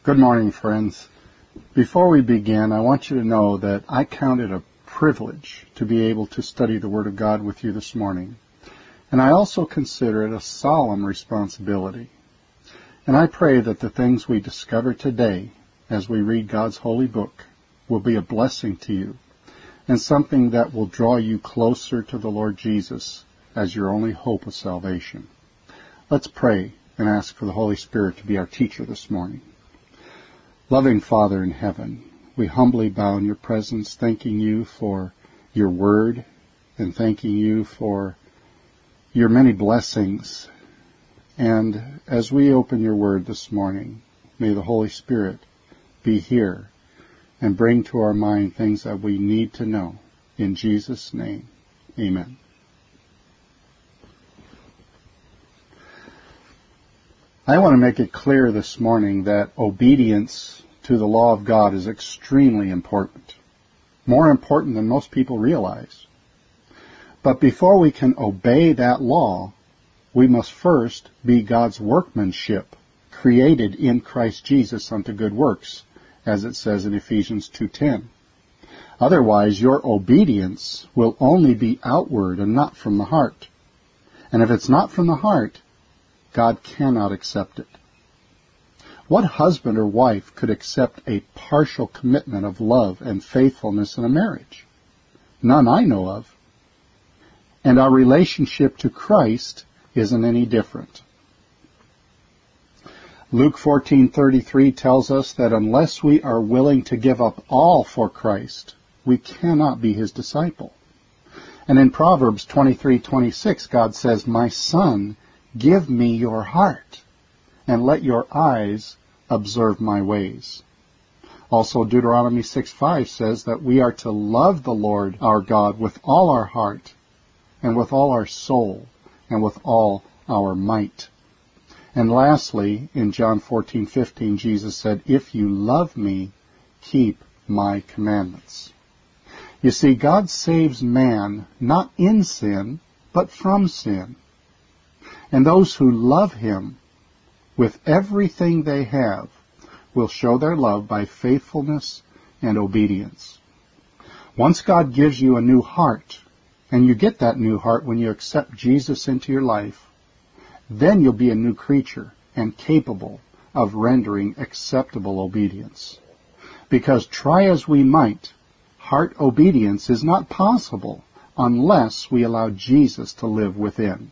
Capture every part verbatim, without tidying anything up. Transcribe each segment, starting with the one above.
Good morning, friends. Before we begin, I want you to know that I count it a privilege to be able to study the Word of God with you this morning. And I also consider it a solemn responsibility. And I pray that the things we discover today as we read God's holy book will be a blessing to you and something that will draw you closer to the Lord Jesus as your only hope of salvation. Let's pray and ask for the Holy Spirit to be our teacher this morning. Loving Father in heaven, we humbly bow in your presence, thanking you for your word and thanking you for your many blessings. And as we open your word this morning, may the Holy Spirit be here and bring to our mind things that we need to know. In Jesus' name, amen. I want to make it clear this morning that obedience to the law of God is extremely important, more important than most people realize. But before we can obey that law, we must first be God's workmanship, created in Christ Jesus unto good works, as it says in Ephesians two ten. Otherwise, your obedience will only be outward and not from the heart. And if it's not from the heart, God cannot accept it. What husband or wife could accept a partial commitment of love and faithfulness in a marriage? None I know of. And our relationship to Christ isn't any different. Luke fourteen thirty-three tells us that unless we are willing to give up all for Christ, we cannot be his disciple. And in Proverbs twenty-three twenty-six, God says, "My son, give me your heart, and let your eyes observe my ways." Also, Deuteronomy six five says that we are to love the Lord our God with all our heart, and with all our soul, and with all our might. And lastly, in John fourteen fifteen, Jesus said, "If you love me, keep my commandments." You see, God saves man not in sin, but from sin. And those who love him with everything they have will show their love by faithfulness and obedience. Once God gives you a new heart, and you get that new heart when you accept Jesus into your life, then you'll be a new creature and capable of rendering acceptable obedience. Because try as we might, heart obedience is not possible unless we allow Jesus to live within.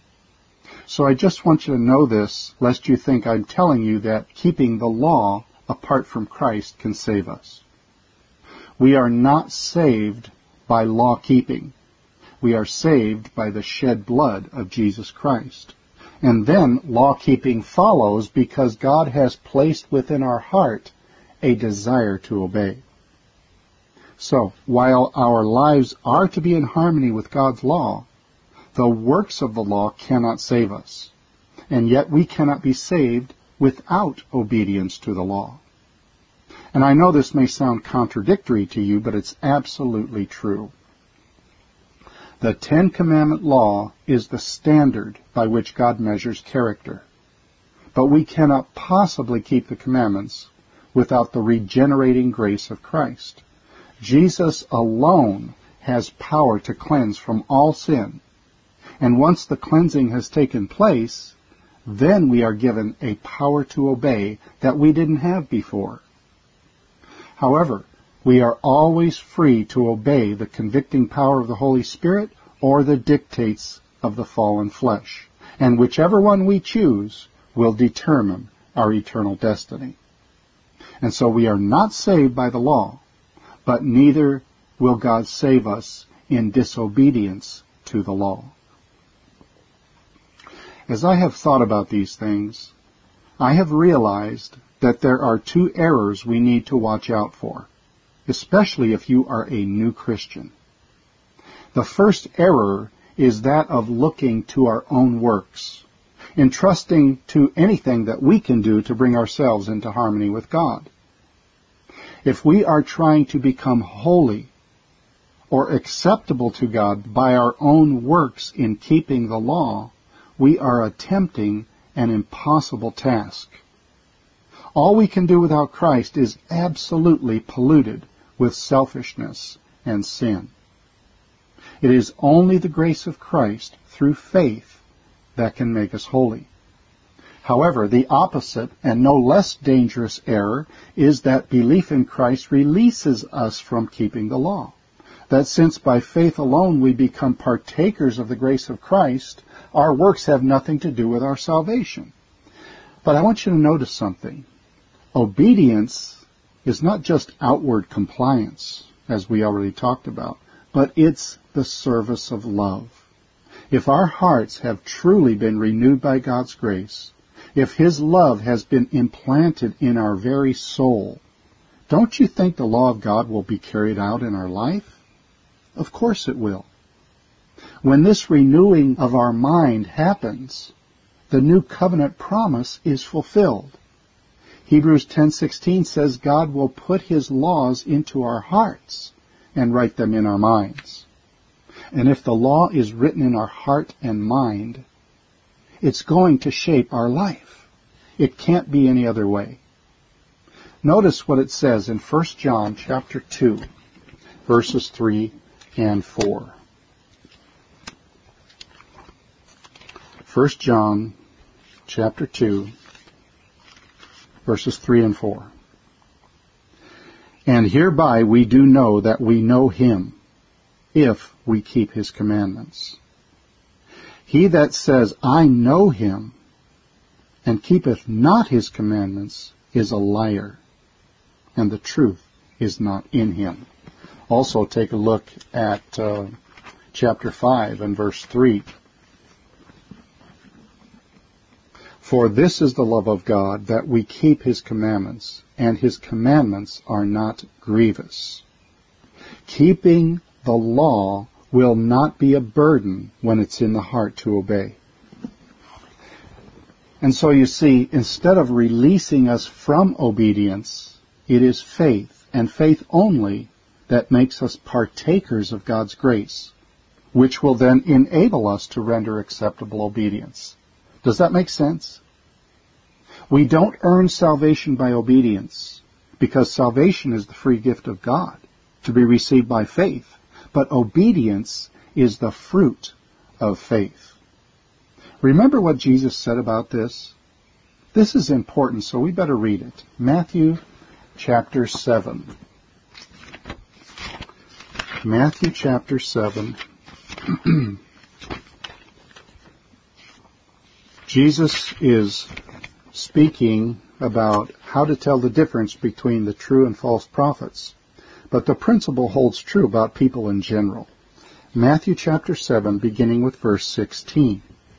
So I just want you to know this, lest you think I'm telling you that keeping the law apart from Christ can save us. We are not saved by law keeping. We are saved by the shed blood of Jesus Christ. And then law keeping follows because God has placed within our heart a desire to obey. So while our lives are to be in harmony with God's law, the works of the law cannot save us, and yet we cannot be saved without obedience to the law. And I know this may sound contradictory to you, but it's absolutely true. The Ten Commandment law is the standard by which God measures character. But we cannot possibly keep the commandments without the regenerating grace of Christ. Jesus alone has power to cleanse from all sin. And once the cleansing has taken place, then we are given a power to obey that we didn't have before. However, we are always free to obey the convicting power of the Holy Spirit or the dictates of the fallen flesh. And whichever one we choose will determine our eternal destiny. And so we are not saved by the law, but neither will God save us in disobedience to the law. As I have thought about these things, I have realized that there are two errors we need to watch out for, especially if you are a new Christian. The first error is that of looking to our own works, entrusting to anything that we can do to bring ourselves into harmony with God. If we are trying to become holy or acceptable to God by our own works in keeping the law, we are attempting an impossible task. All we can do without Christ is absolutely polluted with selfishness and sin. It is only the grace of Christ through faith that can make us holy. However, the opposite and no less dangerous error is that belief in Christ releases us from keeping the law. That since by faith alone we become partakers of the grace of Christ, our works have nothing to do with our salvation. But I want you to notice something. Obedience is not just outward compliance, as we already talked about, but it's the service of love. If our hearts have truly been renewed by God's grace, if His love has been implanted in our very soul, don't you think the law of God will be carried out in our life? Of course it will. When this renewing of our mind happens, the new covenant promise is fulfilled. Hebrews ten sixteen says God will put His laws into our hearts and write them in our minds. And if the law is written in our heart and mind, it's going to shape our life. It can't be any other way. Notice what it says in First John chapter two, verses three and four. First John chapter two, verses three and four. And hereby we do know that we know Him, if we keep His commandments. He that says, I know Him, and keepeth not His commandments, is a liar, and the truth is not in him. Also take a look at uh, chapter five and verse three. For this is the love of God, that we keep His commandments, and His commandments are not grievous. Keeping the law will not be a burden when it's in the heart to obey. And so you see, instead of releasing us from obedience, it is faith, and faith only, that makes us partakers of God's grace, which will then enable us to render acceptable obedience. Does that make sense? We don't earn salvation by obedience, because salvation is the free gift of God, to be received by faith. But obedience is the fruit of faith. Remember what Jesus said about this? This is important, so we better read it. Matthew chapter seven. Matthew chapter seven. Jesus is speaking about how to tell the difference between the true and false prophets. But the principle holds true about people in general. Matthew chapter seven, beginning with verse sixteen.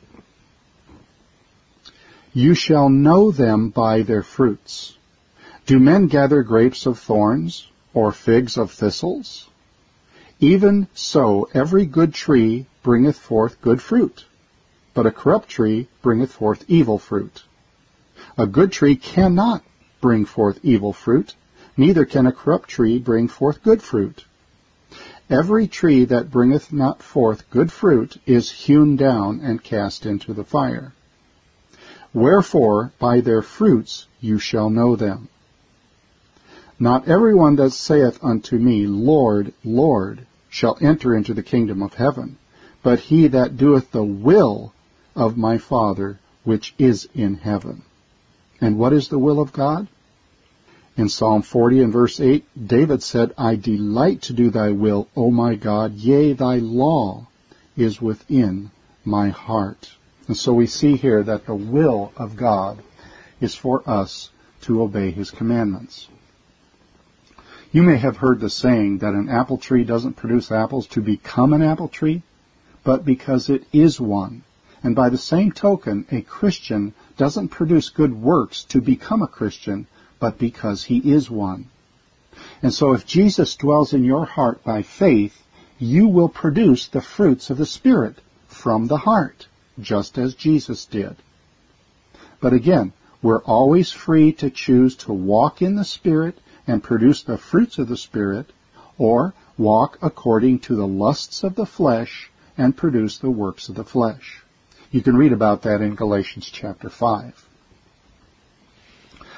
You shall know them by their fruits. Do men gather grapes of thorns, or figs of thistles? Even so every good tree bringeth forth good fruit, but a corrupt tree bringeth forth evil fruit. A good tree cannot bring forth evil fruit, neither can a corrupt tree bring forth good fruit. Every tree that bringeth not forth good fruit is hewn down and cast into the fire. Wherefore, by their fruits you shall know them. Not every one that saith unto me, Lord, Lord, shall enter into the kingdom of heaven, but he that doeth the will of my Father which is in heaven. And what is the will of God? In Psalm forty and verse eight, David said, I delight to do thy will, O my God, yea, thy law is within my heart. And so we see here that the will of God is for us to obey His commandments. You may have heard the saying that an apple tree doesn't produce apples to become an apple tree, but because it is one. And by the same token, a Christian doesn't produce good works to become a Christian, but because he is one. And so if Jesus dwells in your heart by faith, you will produce the fruits of the Spirit from the heart, just as Jesus did. But again, we're always free to choose to walk in the Spirit and produce the fruits of the Spirit, or walk according to the lusts of the flesh and produce the works of the flesh. You can read about that in Galatians chapter five.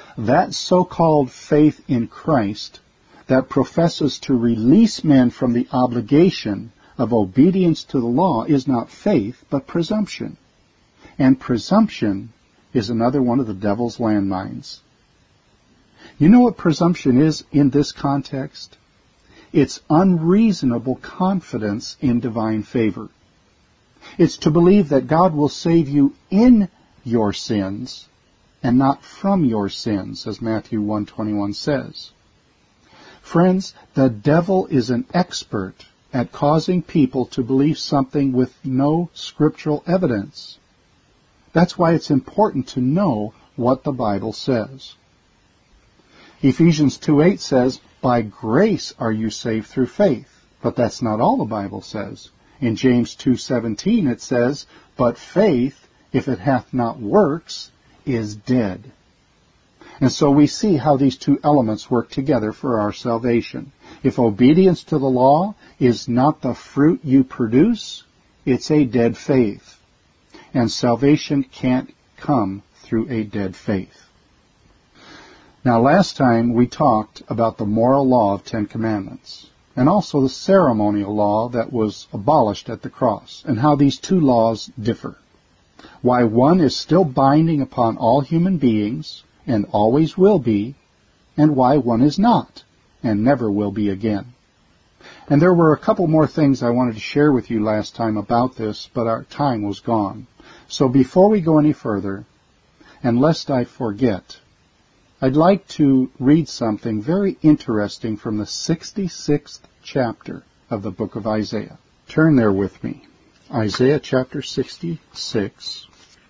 That so-called faith in Christ that professes to release men from the obligation of obedience to the law is not faith, but presumption. And presumption is another one of the devil's landmines. You know what presumption is in this context? It's unreasonable confidence in divine favor. It's to believe that God will save you in your sins and not from your sins, as Matthew one twenty-one says. Friends, the devil is an expert at causing people to believe something with no scriptural evidence. That's why it's important to know what the Bible says. Ephesians two eight says, by grace are you saved through faith. But that's not all the Bible says. In James two seventeen it says, but faith, if it hath not works, is dead. And so we see how these two elements work together for our salvation. If obedience to the law is not the fruit you produce, it's a dead faith. And salvation can't come through a dead faith. Now, last time we talked about the moral law of Ten Commandments, and also the ceremonial law that was abolished at the cross, and how these two laws differ. Why one is still binding upon all human beings, and always will be, and why one is not, and never will be again. And there were a couple more things I wanted to share with you last time about this, but our time was gone. So before we go any further, and lest I forget, I'd like to read something very interesting from the sixty-sixth chapter of the book of Isaiah. Turn there with me. Isaiah chapter sixty-six.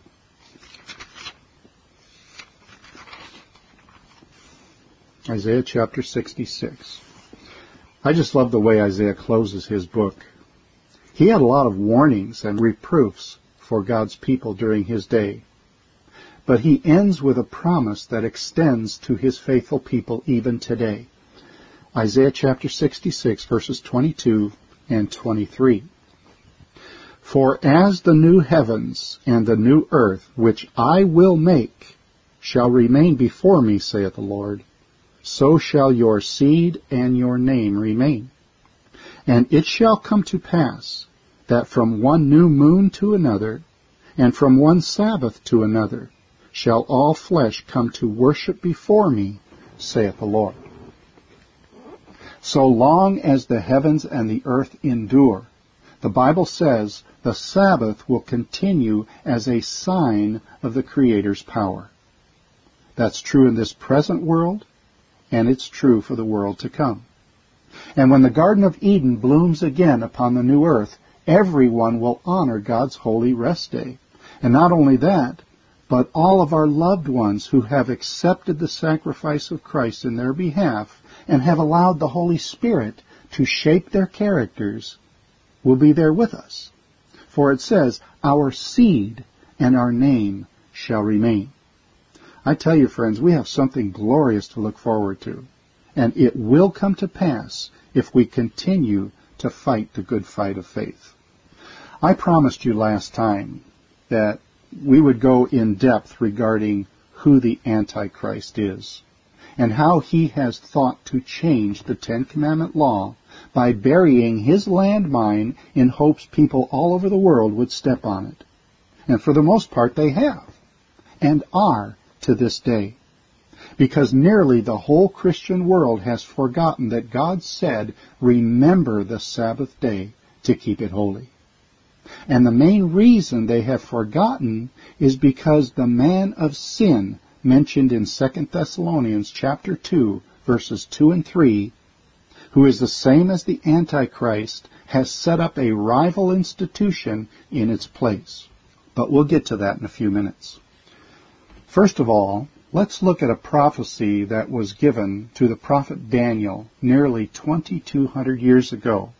Isaiah chapter sixty-six. I just love the way Isaiah closes his book. He had a lot of warnings and reproofs for God's people during his day. But he ends with a promise that extends to his faithful people even today. Isaiah chapter sixty-six, verses twenty-two and twenty-three. For as the new heavens and the new earth, which I will make, shall remain before me, saith the Lord, so shall your seed and your name remain. And it shall come to pass that from one new moon to another, and from one Sabbath to another, shall all flesh come to worship before me, saith the Lord. So long as the heavens and the earth endure, the Bible says the Sabbath will continue as a sign of the Creator's power. That's true in this present world, and it's true for the world to come. And when the Garden of Eden blooms again upon the new earth, everyone will honor God's holy rest day. And not only that, but all of our loved ones who have accepted the sacrifice of Christ in their behalf and have allowed the Holy Spirit to shape their characters will be there with us. For it says, our seed and our name shall remain. I tell you, friends, we have something glorious to look forward to. And it will come to pass if we continue to fight the good fight of faith. I promised you last time that we would go in depth regarding who the Antichrist is and how he has thought to change the Ten Commandment law by burying his landmine in hopes people all over the world would step on it. And for the most part they have and are to this day, because nearly the whole Christian world has forgotten that God said, remember the Sabbath day to keep it holy. And the main reason they have forgotten is because the man of sin mentioned in Second Thessalonians chapter two, verses two and three, who is the same as the Antichrist, has set up a rival institution in its place. But we'll get to that in a few minutes. First of all, let's look at a prophecy that was given to the prophet Daniel nearly twenty-two hundred years ago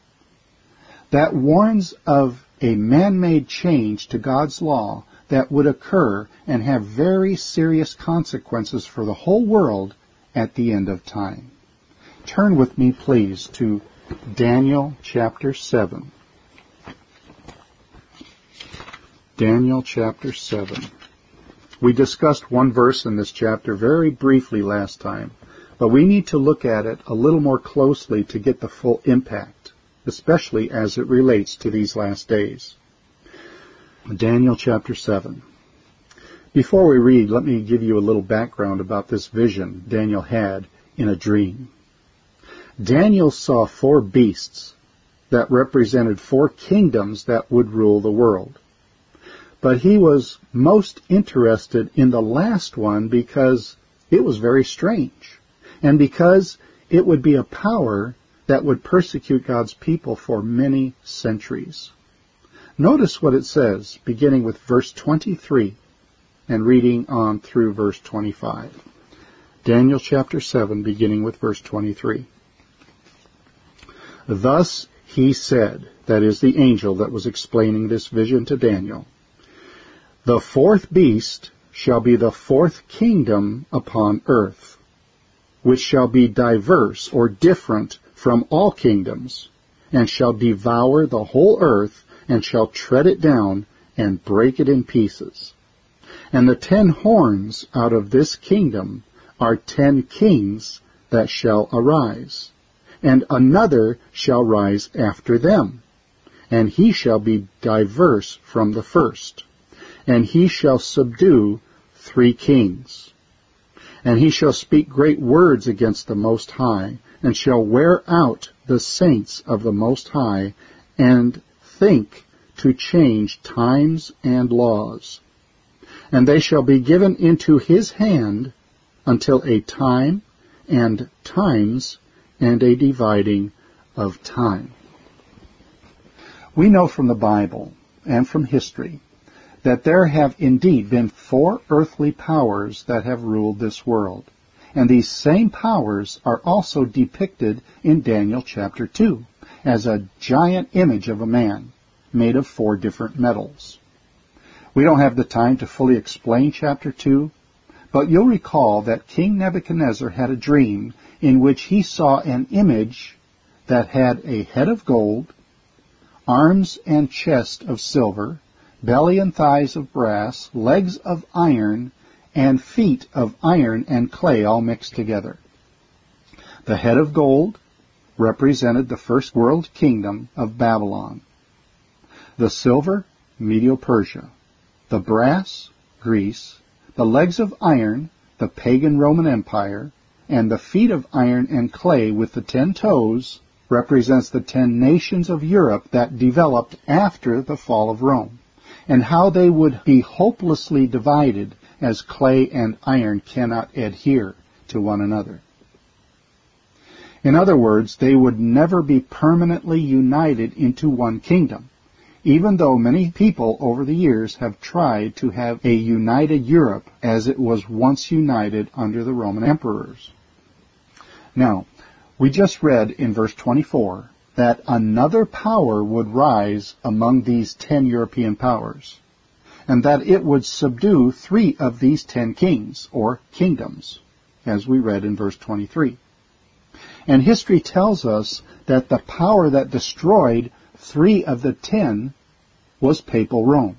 that warns of a man-made change to God's law that would occur and have very serious consequences for the whole world at the end of time. Turn with me, please, to Daniel chapter seven. Daniel chapter seven. We discussed one verse in this chapter very briefly last time, but we need to look at it a little more closely to get the full impact, especially as it relates to these last days. Daniel chapter seven. Before we read, let me give you a little background about this vision Daniel had in a dream. Daniel saw four beasts that represented four kingdoms that would rule the world. But he was most interested in the last one because it was very strange, and because it would be a power that would persecute God's people for many centuries. Notice what it says, beginning with verse twenty-three and reading on through verse twenty-five. Daniel chapter seven, beginning with verse twenty-three. Thus he said, that is the angel that was explaining this vision to Daniel, the fourth beast shall be the fourth kingdom upon earth, which shall be diverse or different from all kingdoms, and shall devour the whole earth, and shall tread it down, and break it in pieces. And the ten horns out of this kingdom are ten kings that shall arise, and another shall rise after them, and he shall be diverse from the first. And he shall subdue three kings. And he shall speak great words against the Most High, and shall wear out the saints of the Most High, and think to change times and laws. And they shall be given into his hand until a time and times and a dividing of time. We know from the Bible and from history that there have indeed been four earthly powers that have ruled this world. And these same powers are also depicted in Daniel chapter two as a giant image of a man made of four different metals. We don't have the time to fully explain chapter two, but you'll recall that King Nebuchadnezzar had a dream in which he saw an image that had a head of gold, arms and chest of silver, belly and thighs of brass, legs of iron, and feet of iron and clay all mixed together. The head of gold represented the first world kingdom of Babylon. The silver, Medo-Persia. The brass, Greece. The legs of iron, the pagan Roman Empire. And the feet of iron and clay with the ten toes represents the ten nations of Europe that developed after the fall of Rome, and how they would be hopelessly divided as clay and iron cannot adhere to one another. In other words, they would never be permanently united into one kingdom, even though many people over the years have tried to have a united Europe as it was once united under the Roman emperors. Now, we just read in verse twenty-four that another power would rise among these ten European powers, and that it would subdue three of these ten kings, or kingdoms, as we read in verse twenty-three. And history tells us that the power that destroyed three of the ten was papal Rome.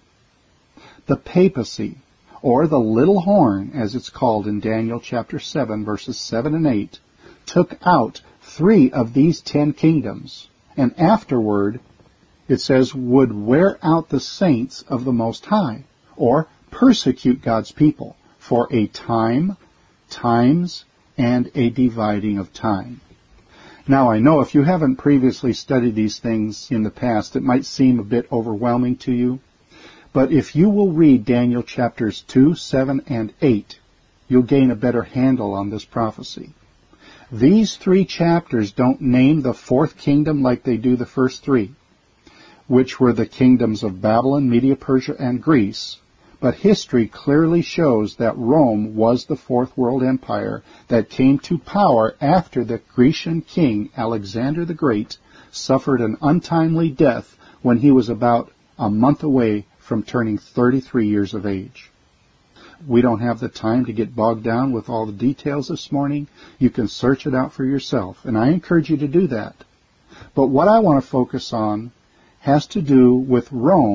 The papacy, or the little horn, as it's called in Daniel chapter seven, verses seven and eight, took out three of these ten kingdoms, and afterward, it says, would wear out the saints of the Most High, or persecute God's people for a time, times, and a dividing of time. Now, I know if you haven't previously studied these things in the past, it might seem a bit overwhelming to you, but if you will read Daniel chapters two, seven, and eight, you'll gain a better handle on this prophecy. These three chapters don't name the fourth kingdom like they do the first three, which were the kingdoms of Babylon, Medo-Persia, and Greece, but history clearly shows that Rome was the fourth world empire that came to power after the Grecian king Alexander the Great suffered an untimely death when he was about a month away from turning thirty-three years of age. We don't have the time to get bogged down with all the details this morning. You can search it out for yourself, and I encourage you to do that. But what I want to focus on has to do with Rome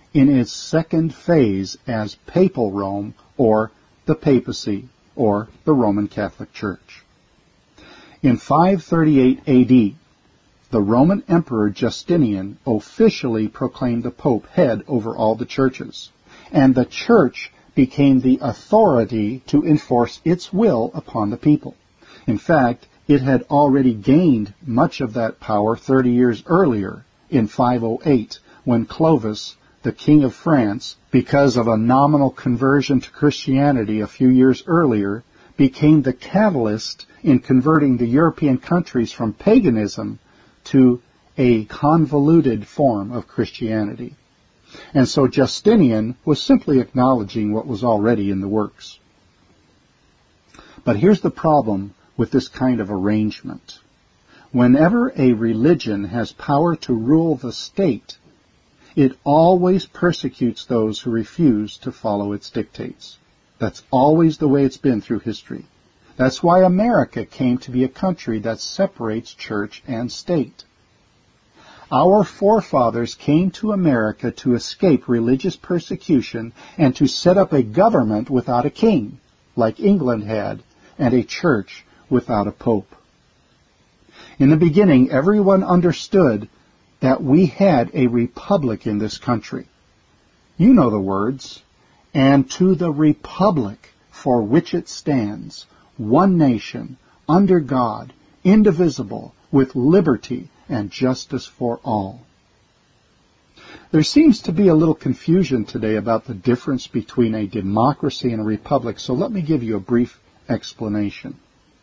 in its second phase as Papal Rome, or the papacy, or the Roman Catholic Church. In five thirty-eight A D, the Roman Emperor Justinian officially proclaimed the Pope head over all the churches, and the Church became the authority to enforce its will upon the people. In fact, it had already gained much of that power thirty years earlier, in five oh eight, when Clovis, the King of France, because of a nominal conversion to Christianity a few years earlier, became the catalyst in converting the European countries from paganism to a convoluted form of Christianity. And so Justinian was simply acknowledging what was already in the works. But here's the problem with this kind of arrangement. Whenever a religion has power to rule the state, it always persecutes those who refuse to follow its dictates. That's always the way it's been through history. That's why America came to be a country that separates church and state. Our forefathers came to America to escape religious persecution and to set up a government without a king, like England had, and a church without a pope. In the beginning, everyone understood that we had a republic in this country. You know the words, and to the republic for which it stands, one nation, under God, indivisible, with liberty and justice for all. There seems to be a little confusion today about the difference between a democracy and a republic, so let me give you a brief explanation.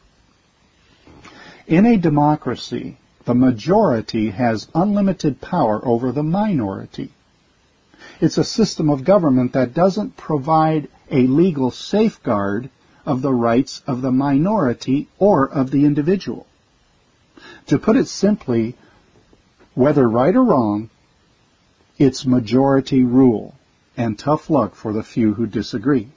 In a democracy, the majority has unlimited power over the minority. It's a system of government that doesn't provide a legal safeguard of the rights of the minority or of the individual. To put it simply, whether right or wrong, it's majority rule, and tough luck for the few who disagree.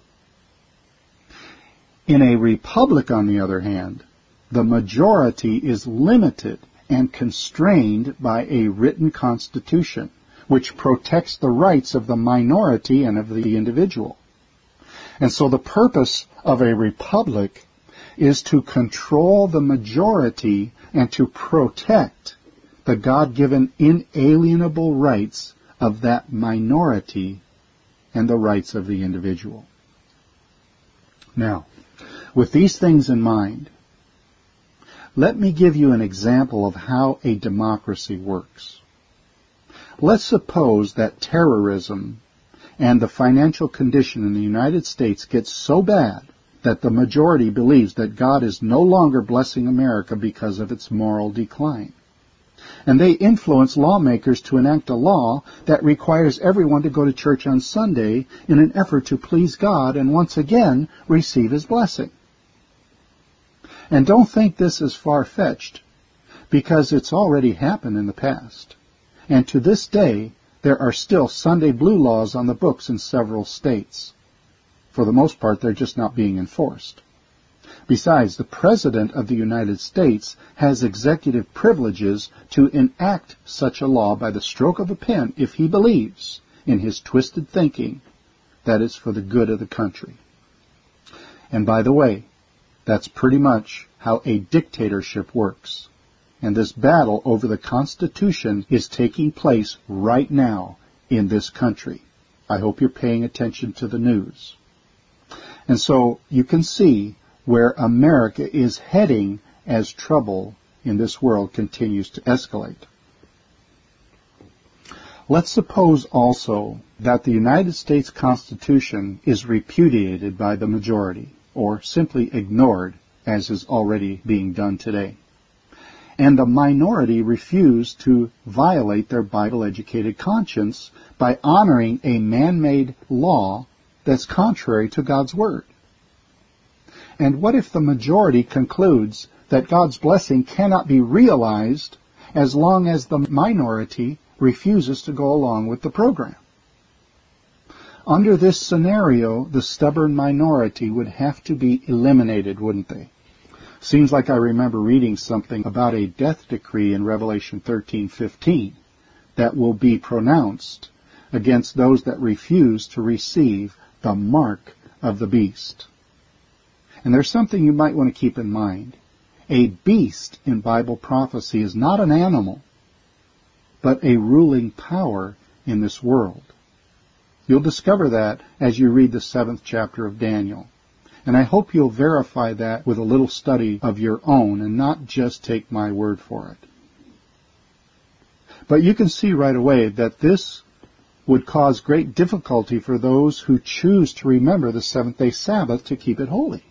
In a republic, on the other hand, the majority is limited and constrained by a written constitution, which protects the rights of the minority and of the individual. And so the purpose of a republic is to control the majority and to protect the God-given inalienable rights of that minority and the rights of the individual. Now, with these things in mind, let me give you an example of how a democracy works. Let's suppose that terrorism and the financial condition in the United States gets so bad that the majority believes that God is no longer blessing America because of its moral decline. And they influence lawmakers to enact a law that requires everyone to go to church on Sunday in an effort to please God and once again receive His blessing. And don't think this is far-fetched, because it's already happened in the past. And to this day, there are still Sunday blue laws on the books in several states. For the most part, they're just not being enforced. Besides, the President of the United States has executive privileges to enact such a law by the stroke of a pen if he believes, in his twisted thinking, that it's for the good of the country. And by the way, that's pretty much how a dictatorship works. And this battle over the Constitution is taking place right now in this country. I hope you're paying attention to the news. And so you can see where America is heading as trouble in this world continues to escalate. Let's suppose also that the United States Constitution is repudiated by the majority, or simply ignored, as is already being done today. And the minority refuse to violate their Bible-educated conscience by honoring a man-made law that's contrary to God's Word. And what if the majority concludes that God's blessing cannot be realized as long as the minority refuses to go along with the program? Under this scenario, the stubborn minority would have to be eliminated, wouldn't they? Seems like I remember reading something about a death decree in Revelation thirteen fifteen that will be pronounced against those that refuse to receive the mark of the beast. And there's something you might want to keep in mind. A beast in Bible prophecy is not an animal, but a ruling power in this world. You'll discover that as you read the seventh chapter of Daniel. And I hope you'll verify that with a little study of your own and not just take my word for it. But you can see right away that this would cause great difficulty for those who choose to remember the seventh-day Sabbath to keep it holy.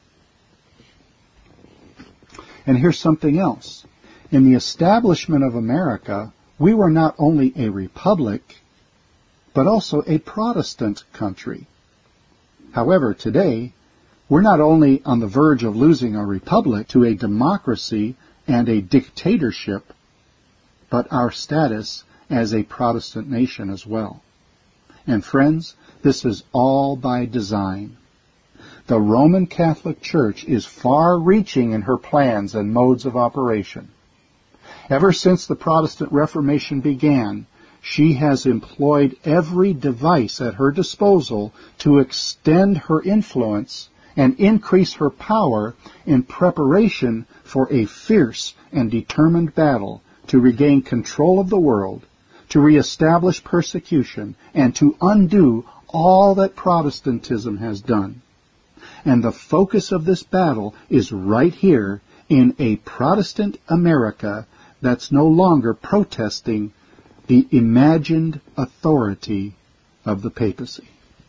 And here's something else. In the establishment of America, we were not only a republic, but also a Protestant country. However, today, we're not only on the verge of losing our republic to a democracy and a dictatorship, but our status as a Protestant nation as well. And friends, this is all by design. The Roman Catholic Church is far-reaching in her plans and modes of operation. Ever since the Protestant Reformation began, she has employed every device at her disposal to extend her influence and increase her power in preparation for a fierce and determined battle to regain control of the world, to reestablish persecution, and to undo all that Protestantism has done. And the focus of this battle is right here in a Protestant America that's no longer protesting the imagined authority of the papacy.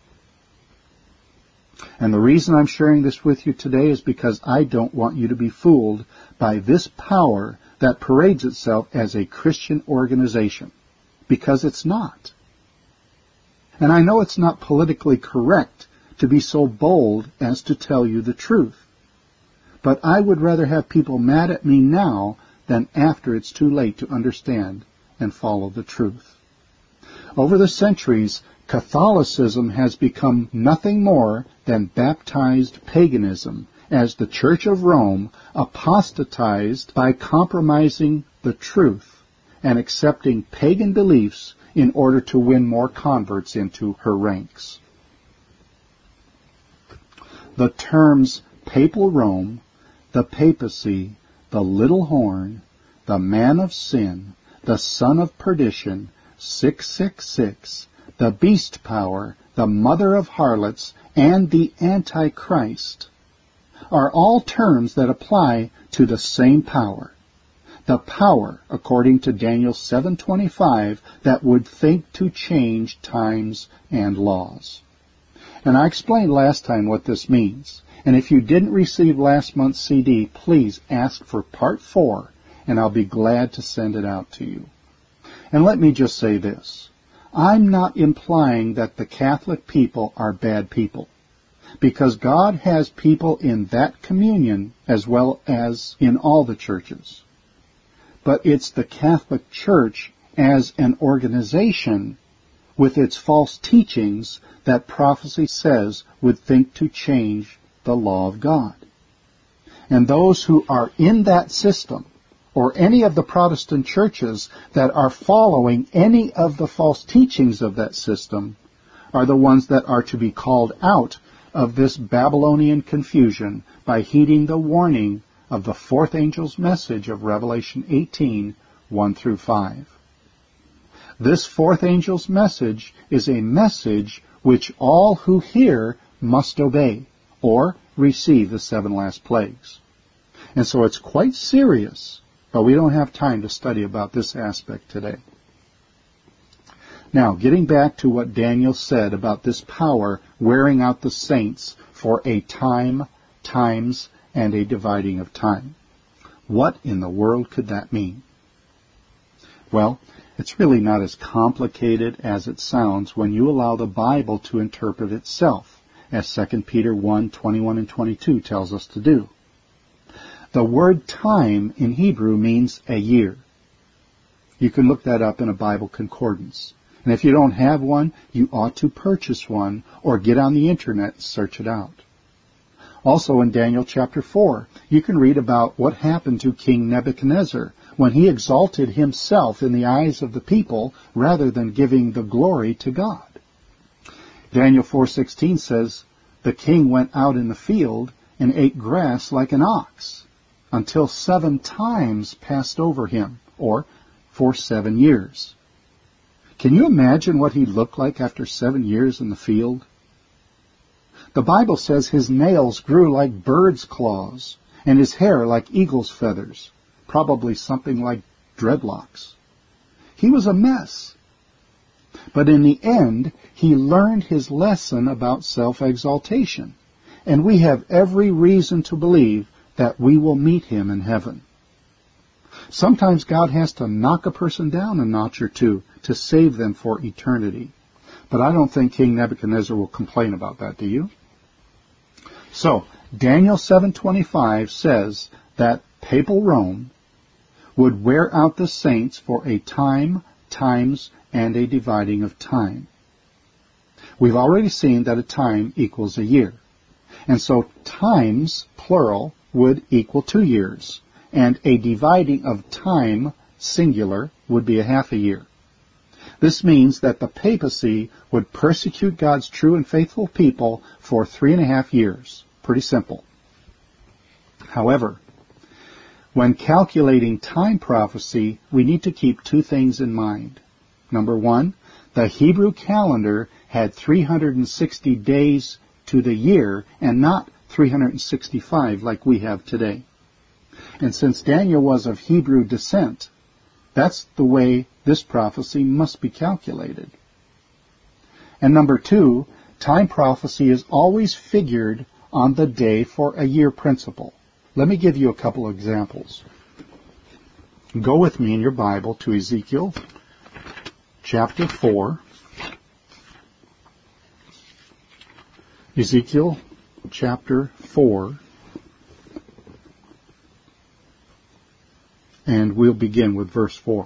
And the reason I'm sharing this with you today is because I don't want you to be fooled by this power that parades itself as a Christian organization, because it's not. And I know it's not politically correct to be so bold as to tell you the truth, but I would rather have people mad at me now than after it's too late to understand and follow the truth. Over the centuries, Catholicism has become nothing more than baptized paganism, as the Church of Rome apostatized by compromising the truth and accepting pagan beliefs in order to win more converts into her ranks. The terms Papal Rome, the papacy, the little horn, the man of sin, the son of perdition, six six six, the beast power, the mother of harlots, and the Antichrist are all terms that apply to the same power. The power, according to Daniel seven twenty-five, that would think to change times and laws. And I explained last time what this means. And if you didn't receive last month's C D, please ask for part four, and I'll be glad to send it out to you. And let me just say this. I'm not implying that the Catholic people are bad people, because God has people in that communion as well as in all the churches. But it's the Catholic Church as an organization with its false teachings that prophecy says would think to change the law of God. And those who are in that system, or any of the Protestant churches that are following any of the false teachings of that system, are the ones that are to be called out of this Babylonian confusion by heeding the warning of the fourth angel's message of Revelation eighteen, one through five. This fourth angel's message is a message which all who hear must obey, or receive the seven last plagues. And so it's quite serious, but we don't have time to study about this aspect today. Now, getting back to what Daniel said about this power wearing out the saints for a time, times, and a dividing of time. What in the world could that mean? Well, it's really not as complicated as it sounds when you allow the Bible to interpret itself, as Second Peter one, twenty-one and twenty-two tells us to do. The word time in Hebrew means a year. You can look that up in a Bible concordance. And if you don't have one, you ought to purchase one or get on the internet and search it out. Also in Daniel chapter four, you can read about what happened to King Nebuchadnezzar when he exalted himself in the eyes of the people rather than giving the glory to God. Daniel four sixteen says, the king went out in the field and ate grass like an ox until seven times passed over him, or for seven years. Can you imagine what he looked like after seven years in the field? The Bible says his nails grew like birds' claws and his hair like eagle's feathers, probably something like dreadlocks. He was a mess. But in the end, he learned his lesson about self-exaltation, and we have every reason to believe that we will meet him in heaven. Sometimes God has to knock a person down a notch or two to save them for eternity. But I don't think King Nebuchadnezzar will complain about that, do you? So, Daniel seven twenty-five says that papal Rome would wear out the saints for a time, times, and a dividing of time. We've already seen that a time equals a year. And so times, plural, would equal two years. And a dividing of time, singular, would be a half a year. This means that the papacy would persecute God's true and faithful people for three and a half years. Pretty simple. However, when calculating time prophecy, we need to keep two things in mind. Number one, the Hebrew calendar had three hundred sixty days to the year and not three hundred sixty-five like we have today. And since Daniel was of Hebrew descent, that's the way this prophecy must be calculated. And number two, time prophecy is always figured on the day for a year principle. Let me give you a couple of examples. Go with me in your Bible to Ezekiel chapter four. Ezekiel chapter four. And we'll begin with verse four.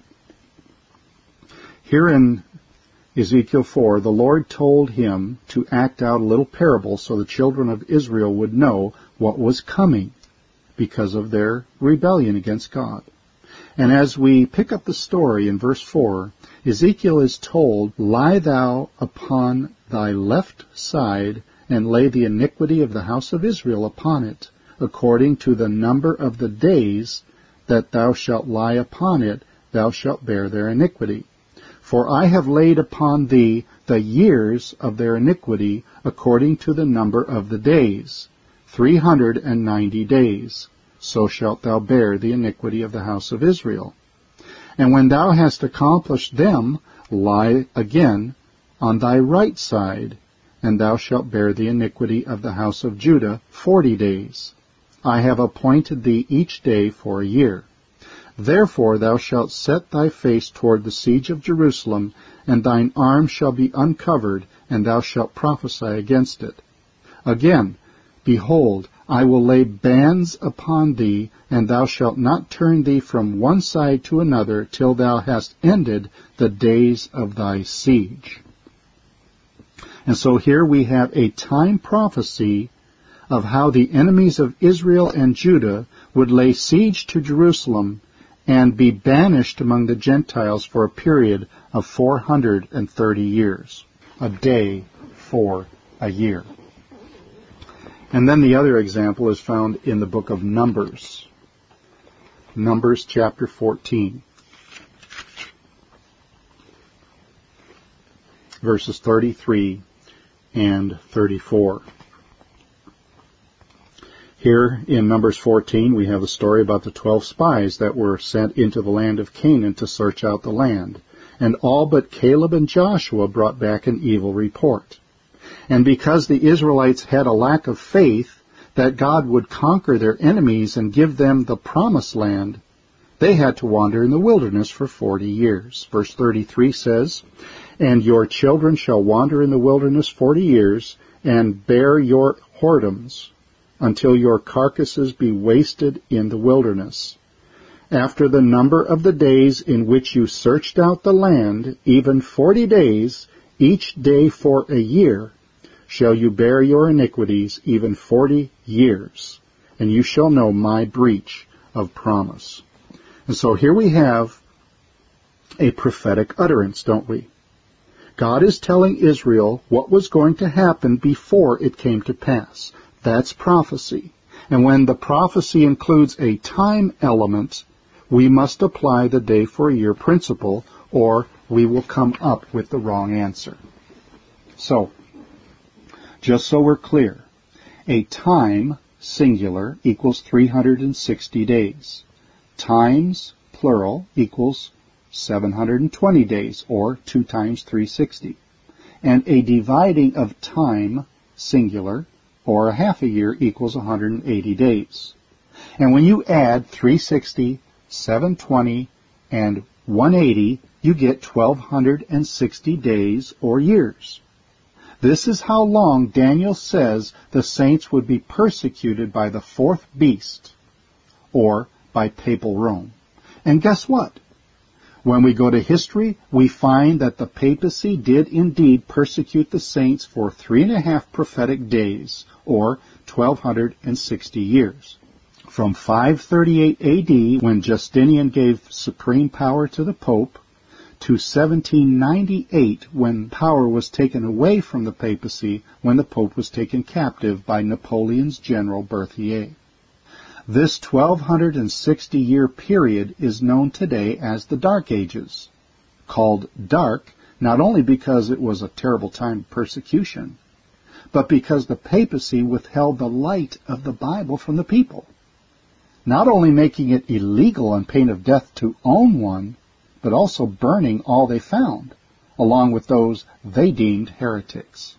Here in Ezekiel four, the Lord told him to act out a little parable so the children of Israel would know what was coming because of their rebellion against God. And as we pick up the story in verse four, Ezekiel is told, lie thou upon thy left side and lay the iniquity of the house of Israel upon it, according to the number of the days that thou shalt lie upon it, thou shalt bear their iniquity. For I have laid upon thee the years of their iniquity according to the number of the days, three hundred and ninety days. So shalt thou bear the iniquity of the house of Israel. And when thou hast accomplished them, lie again on thy right side, and thou shalt bear the iniquity of the house of Judah forty days. I have appointed thee each day for a year. Therefore thou shalt set thy face toward the siege of Jerusalem, and thine arm shall be uncovered, and thou shalt prophesy against it. Again, behold, I will lay bands upon thee, and thou shalt not turn thee from one side to another till thou hast ended the days of thy siege. And so here we have a time prophecy of how the enemies of Israel and Judah would lay siege to Jerusalem and be banished among the Gentiles for a period of four hundred thirty years. A day for a year. And then the other example is found in the book of Numbers. Numbers chapter fourteen. Verses thirty-three and thirty-four. Here in Numbers fourteen, we have a story about the twelve spies that were sent into the land of Canaan to search out the land. And all but Caleb and Joshua brought back an evil report. And because the Israelites had a lack of faith that God would conquer their enemies and give them the promised land, they had to wander in the wilderness for forty years. Verse thirty-three says, and your children shall wander in the wilderness forty years, and bear your whoredoms, until your carcasses be wasted in the wilderness. After the number of the days in which you searched out the land, even forty days, each day for a year, shall you bear your iniquities, even forty years, and you shall know my breach of promise. And so here we have a prophetic utterance, don't we? God is telling Israel what was going to happen before it came to pass. That's prophecy. And when the prophecy includes a time element, we must apply the day for a year principle, or we will come up with the wrong answer. So, just so we're clear, a time, singular, equals three hundred sixty days. Times, plural, equals seven hundred twenty days, or two times three hundred sixty. And a dividing of time, singular, or a half a year, equals one hundred eighty days. And when you add three hundred sixty, seven hundred twenty, and one hundred eighty, you get twelve sixty days or years. This is how long Daniel says the saints would be persecuted by the fourth beast, or by papal Rome. And guess what? When we go to history, we find that the papacy did indeed persecute the saints for three and a half prophetic days, or twelve sixty years. From five thirty-eight A D, when Justinian gave supreme power to the Pope, to seventeen ninety-eight, when power was taken away from the papacy, when the Pope was taken captive by Napoleon's general Berthier. This twelve sixty year period is known today as the Dark Ages, called dark not only because it was a terrible time of persecution, but because the papacy withheld the light of the Bible from the people, not only making it illegal on pain of death to own one, but also burning all they found, along with those they deemed heretics.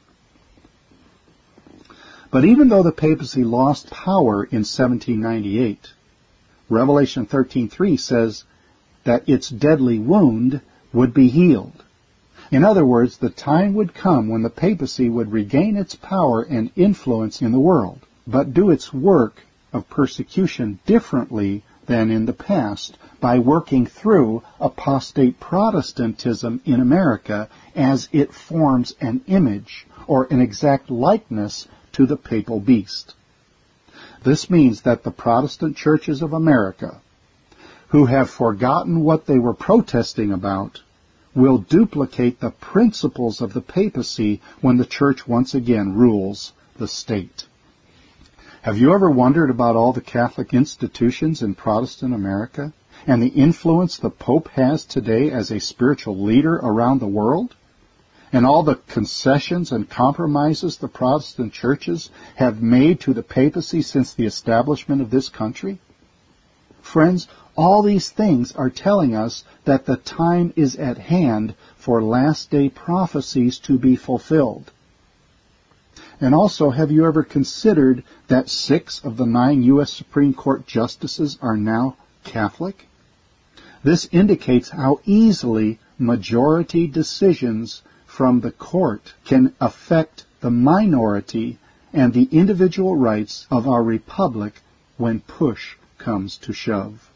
But even though the papacy lost power in seventeen ninety-eight, Revelation thirteen three says that its deadly wound would be healed. In other words, the time would come when the papacy would regain its power and influence in the world, but do its work of persecution differently than in the past by working through apostate Protestantism in America as it forms an image or an exact likeness to the papal beast. This means that the Protestant churches of America, who have forgotten what they were protesting about, will duplicate the principles of the papacy when the church once again rules the state. Have you ever wondered about all the Catholic institutions in Protestant America and the influence the Pope has today as a spiritual leader around the world? And all the concessions and compromises the Protestant churches have made to the papacy since the establishment of this country? Friends, all these things are telling us that the time is at hand for last-day prophecies to be fulfilled. And also, have you ever considered that six of the nine U S Supreme Court justices are now Catholic? This indicates how easily majority decisions from the court can affect the minority and the individual rights of our republic when push comes to shove.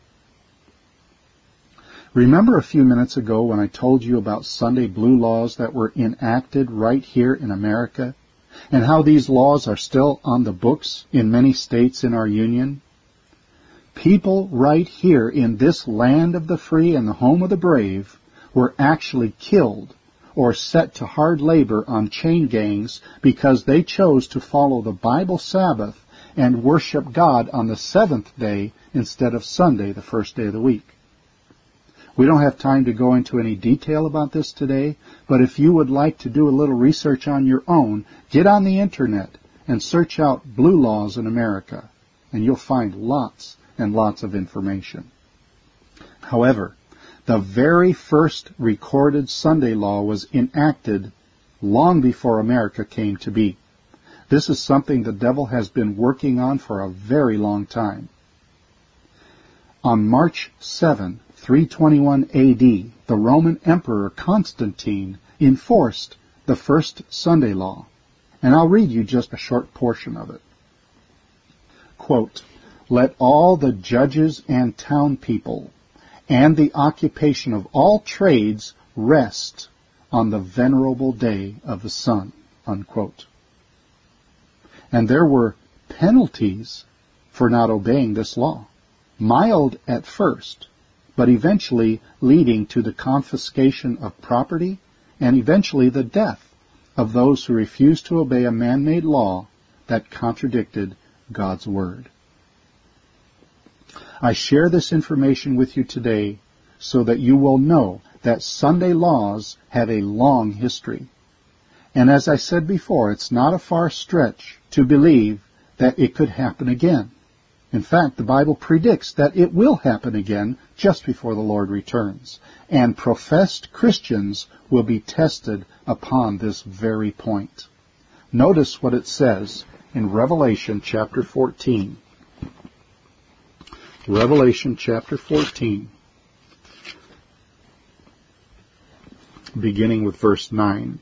Remember a few minutes ago when I told you about Sunday blue laws that were enacted right here in America, and how these laws are still on the books in many states in our union? People right here in this land of the free and the home of the brave were actually killed or set to hard labor on chain gangs because they chose to follow the Bible Sabbath and worship God on the seventh day instead of Sunday, the first day of the week. We don't have time to go into any detail about this today, but if you would like to do a little research on your own, get on the internet and search out blue laws in America, and you'll find lots and lots of information. However, the very first recorded Sunday law was enacted long before America came to be. This is something the devil has been working on for a very long time. On March seventh, three twenty-one A D, the Roman Emperor Constantine enforced the first Sunday law, and I'll read you just a short portion of it. Quote, "Let all the judges and town people and the occupation of all trades rest on the venerable day of the sun," unquote. And there were penalties for not obeying this law. mild at first, but eventually leading to the confiscation of property and eventually the death of those who refused to obey a man-made law that contradicted God's Word. I share this information with you today so that you will know that Sunday laws have a long history. And as I said before, it's not a far stretch to believe that it could happen again. In fact, the Bible predicts that it will happen again just before the Lord returns. And professed Christians will be tested upon this very point. Notice what it says in Revelation chapter fourteen. Revelation chapter fourteen, beginning with verse nine.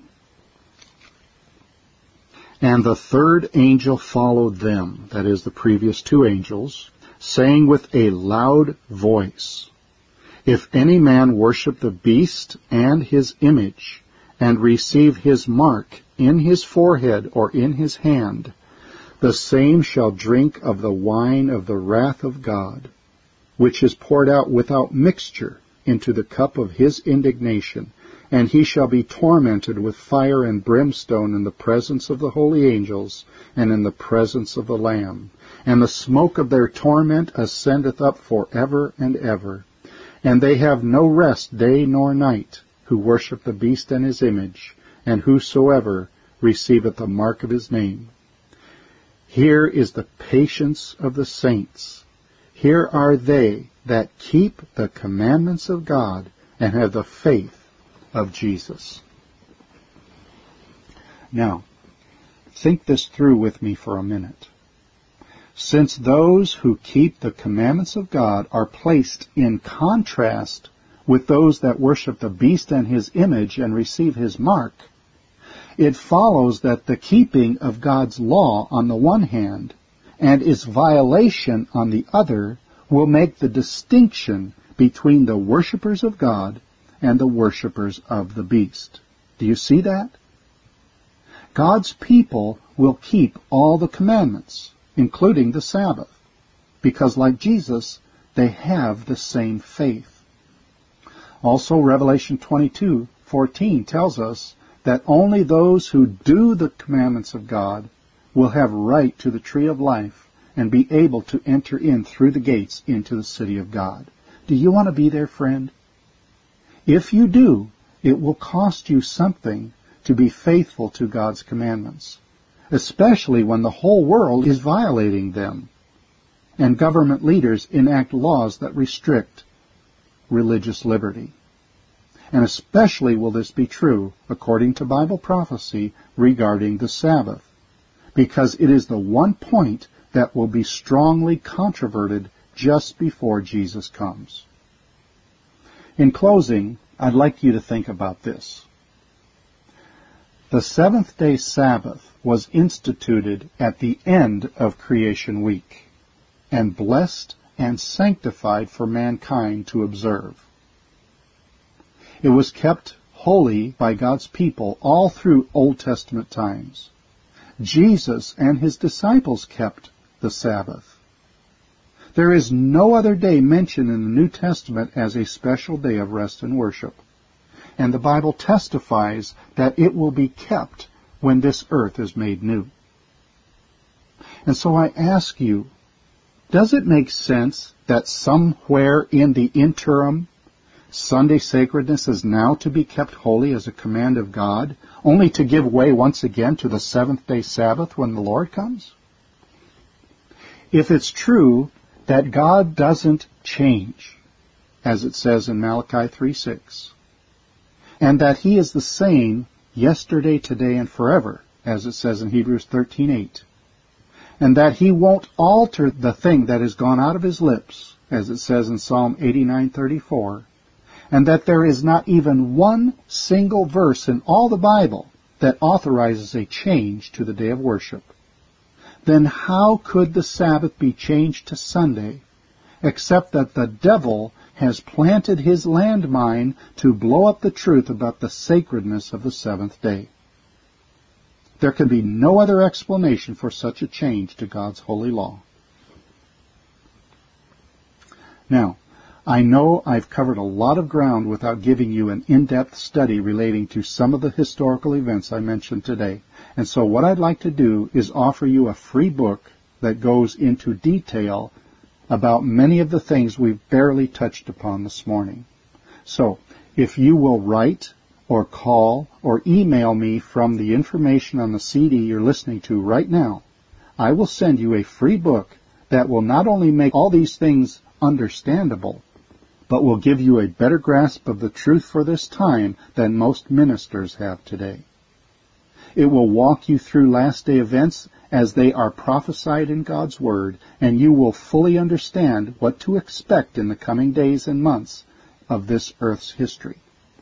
And the third angel followed them, that is, the previous two angels, saying with a loud voice, If any man worship the beast and his image, and receive his mark in his forehead or in his hand, the same shall drink of the wine of the wrath of God, which is poured out without mixture into the cup of his indignation, and he shall be tormented with fire and brimstone in the presence of the holy angels and in the presence of the Lamb. And the smoke of their torment ascendeth up for ever and ever. And they have no rest day nor night, who worship the beast and his image, and whosoever receiveth the mark of his name. Here is the patience of the saints. Here are they that keep the commandments of God and have the faith of Jesus. Now, think this through with me for a minute. Since those who keep the commandments of God are placed in contrast with those that worship the beast and his image and receive his mark, it follows that the keeping of God's law on the one hand and its violation on the other will make the distinction between the worshipers of God and the worshipers of the beast. Do you see that? God's people will keep all the commandments, including the Sabbath, because like Jesus, they have the same faith. Also, Revelation twenty-two fourteen tells us that only those who do the commandments of God will have right to the tree of life and be able to enter in through the gates into the city of God. Do you want to be there, friend? If you do, it will cost you something to be faithful to God's commandments, especially when the whole world is violating them, and government leaders enact laws that restrict religious liberty. And especially will this be true, according to Bible prophecy, regarding the Sabbath, because it is the one point that will be strongly controverted just before Jesus comes. In closing, I'd like you to think about this. The seventh-day Sabbath was instituted at the end of creation week and blessed and sanctified for mankind to observe. It was kept holy by God's people all through Old Testament times. Jesus and his disciples kept the Sabbath. There is no other day mentioned in the New Testament as a special day of rest and worship. And the Bible testifies that it will be kept when this earth is made new. And so I ask you, does it make sense that somewhere in the interim, Sunday sacredness is now to be kept holy as a command of God, only to give way once again to the seventh-day Sabbath when the Lord comes? If it's true that God doesn't change, as it says in Malachi three six, and that he is the same yesterday, today, and forever, as it says in Hebrews thirteen eight, and that he won't alter the thing that has gone out of his lips, as it says in Psalm eighty-nine thirty-four, and that there is not even one single verse in all the Bible that authorizes a change to the day of worship, then how could the Sabbath be changed to Sunday, except that the devil has planted his landmine to blow up the truth about the sacredness of the seventh day? There can be no other explanation for such a change to God's holy law. Now, I know I've covered a lot of ground without giving you an in-depth study relating to some of the historical events I mentioned today. And so what I'd like to do is offer you a free book that goes into detail about many of the things we've barely touched upon this morning. So, if you will write or call or email me from the information on the C D you're listening to right now, I will send you a free book that will not only make all these things understandable, but will give you a better grasp of the truth for this time than most ministers have today. It will walk you through last day events as they are prophesied in God's Word, and you will fully understand what to expect in the coming days and months of this earth's history.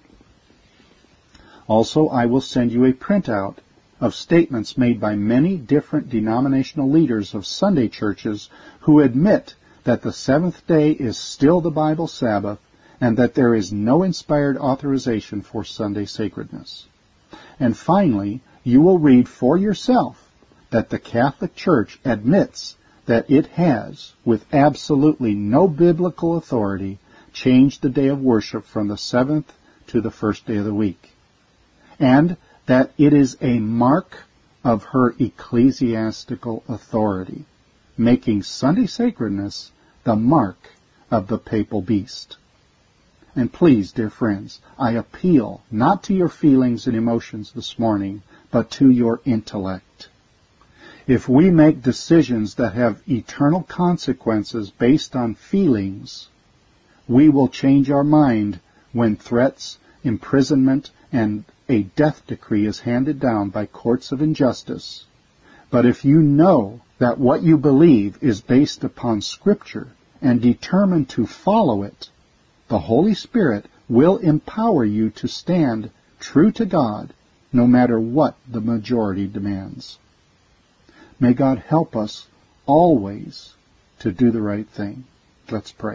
Also, I will send you a printout of statements made by many different denominational leaders of Sunday churches who admit that the seventh day is still the Bible Sabbath and that there is no inspired authorization for Sunday sacredness. And finally, you will read for yourself that the Catholic Church admits that it has, with absolutely no biblical authority, changed the day of worship from the seventh to the first day of the week, and that it is a mark of her ecclesiastical authority, making Sunday sacredness the mark of the papal beast. And please, dear friends, I appeal not to your feelings and emotions this morning, but to your intellect. If we make decisions that have eternal consequences based on feelings, we will change our mind when threats, imprisonment, and a death decree is handed down by courts of injustice. But if you know that what you believe is based upon Scripture and determined to follow it, the Holy Spirit will empower you to stand true to God no matter what the majority demands. May God help us always to do the right thing. Let's pray.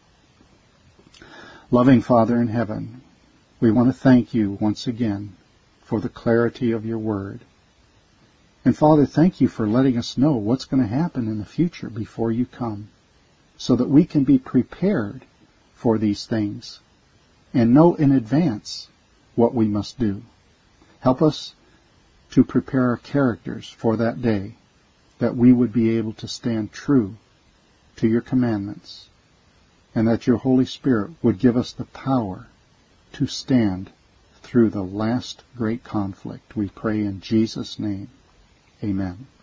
Loving Father in heaven, we want to thank you once again for the clarity of your word. And Father, thank you for letting us know what's going to happen in the future before you come, so that we can be prepared for these things and know in advance what we must do. Help us to prepare our characters for that day, that we would be able to stand true to your commandments, and that your Holy Spirit would give us the power to stand through the last great conflict. We pray in Jesus' name. Amen.